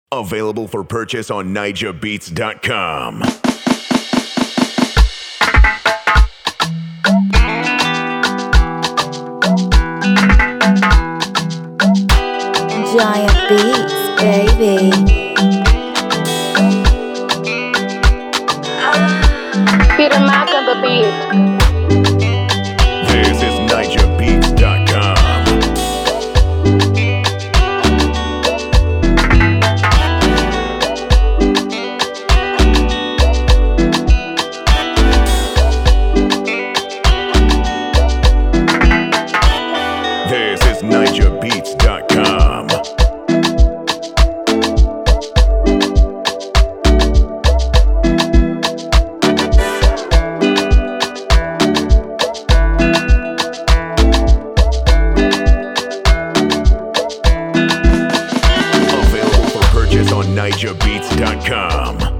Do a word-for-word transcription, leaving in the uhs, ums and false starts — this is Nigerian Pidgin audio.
Available for purchase on Niger Beats dot com. Giant Beats, baby. Peter Mac on the beat. This is Niger Beats dot com. This is Niger Beats dot com. Available for purchase on Niger Beats dot com.